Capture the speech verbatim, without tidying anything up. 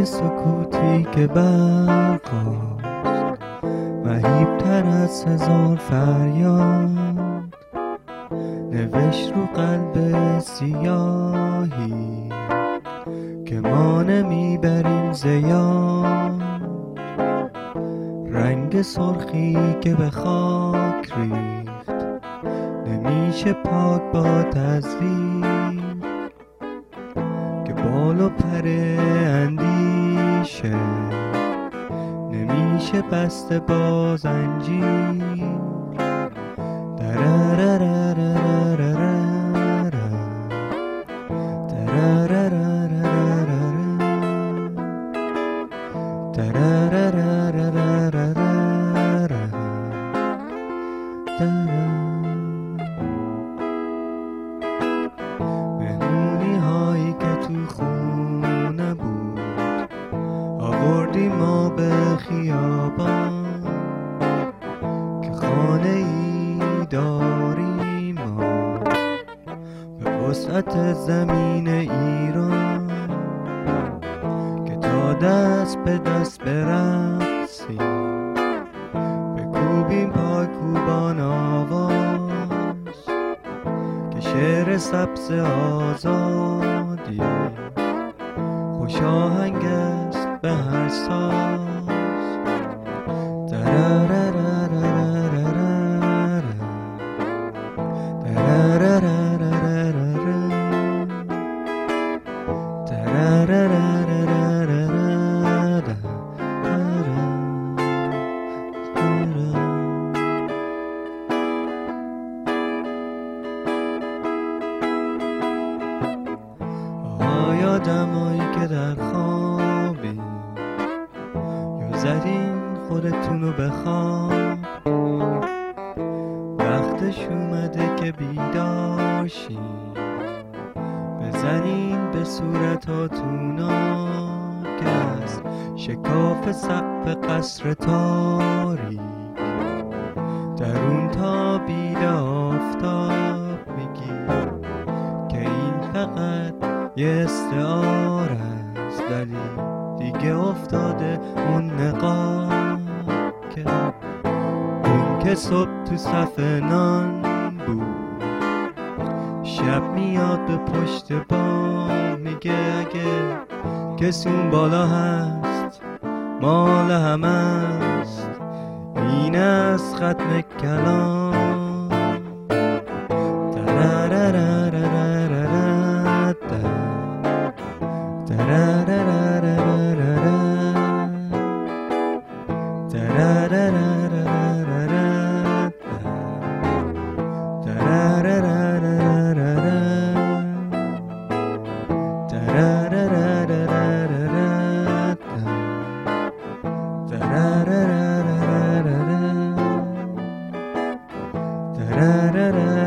سکوتی که برخاست مهیب‌تر از هزار فریاد، نوشت رو قلب سیاهی که ما نمیبریم زیاد. رنگ سرخی که به خاک ریخت نمیشه پاک با تزویر، که بال و پر اندیشه نمیشه بسته با زنجیر. مهمونی هایی که تو خونه بود آوردی ما به خیابان، که خانه ای داریم ما به وسعت زمین ایران، که تا دست به دست برقصیم بکوبیم پایکوبان آواز، که شعر سبز آزادی خوش آهنگ است به هر ساز. آدمایی که در خوابی یا زدین خودتونو بخواب، وقتش اومده که بیداشین بزنین به صورتاتون آب، که از شکاف سقف قصر تاریک درون تابیده آفتاب میگی که این فقط یه استعاره است، ولی دیگه افتاده اون نقاب، که اون که صبح تو صف نان بود شب میاد به پشت بام، میگه اگه کسی اون بالا هست مال همه است، این از ختم کلام. Da da da